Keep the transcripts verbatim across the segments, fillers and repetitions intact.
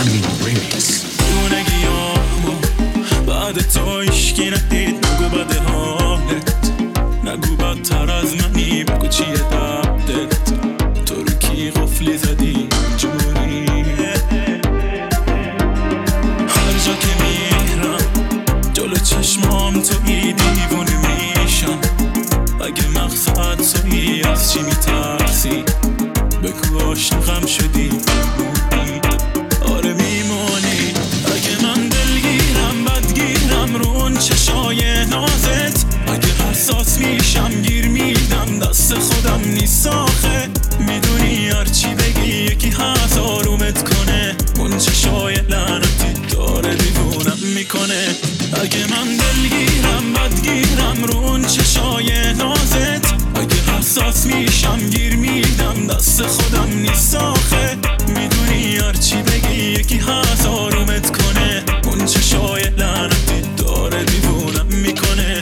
امین ریمیکس. دونگیامو بعد تو عشقی ندید، نگو بده حالت، نگو بدتر از منی، بگو چیه دردت، تو رو کی قفلی زدی جوری. هر جا که میرم جلو چشمام توی دیوونه میشم، اگه مقصد تویی از چی میترسی، بگو عاشقم شدی بودی. آره میمونی اگه من دلگیرم بدگیرم رو اون چشای نازت، اگه حساس میشم گیر میدم دست خودم نیست آخه، میدونی هرچی بگی یکی هست آرومت کنه، اون چشای لعنتی داره دیوونم میکنه. اگه من دلگیرم بدگیرم رو اون چشای نازت، اگه حساس میشم گیر میدم دست خودم نیست آخه، میدونی هرچی بگی یکی هست آرومت کنه، اون چشای لعنتی داره دیوونم میکنه.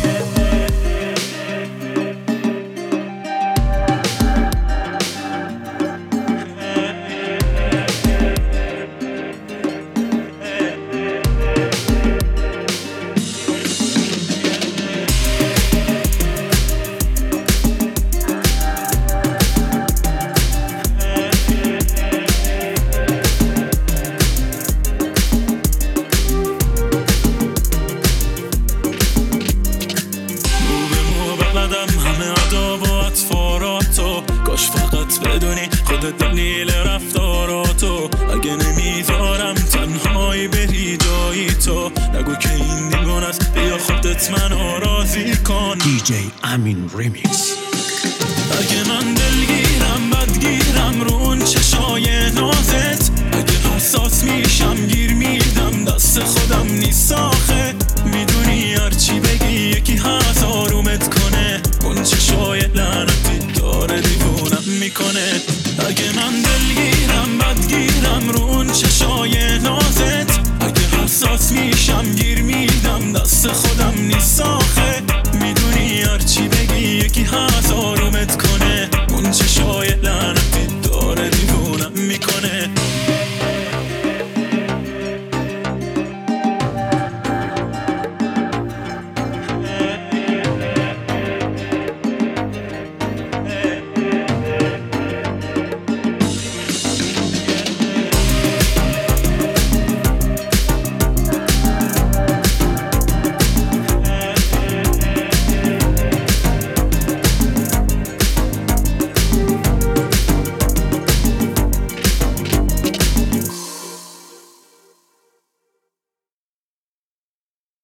همه عداب و اطفاراتو، کاش فقط بدونی خودت دلیل رفتاراتو، اگه نمیذارم تنهایی بری جایی تو، نگو که این دیوان است، بیا خودت منو راضی کن. دی جی امین ریمیکس. اگه من دلگیرم بدگیرم رو اون چشای نازت، اگه حساس میشم گیر میدم دست خودم نیست آخه، میدونی هرچی بگی یکی هست آرومت کنه، اون چشای لعنتی داره دیوونم میکنه. اگه من دلگیرم بدگیرم رو اون چشای نازت، اگه حساس میشم گیر میدم دست خودم نیست آخه، میدونی هرچی بگی یکی هست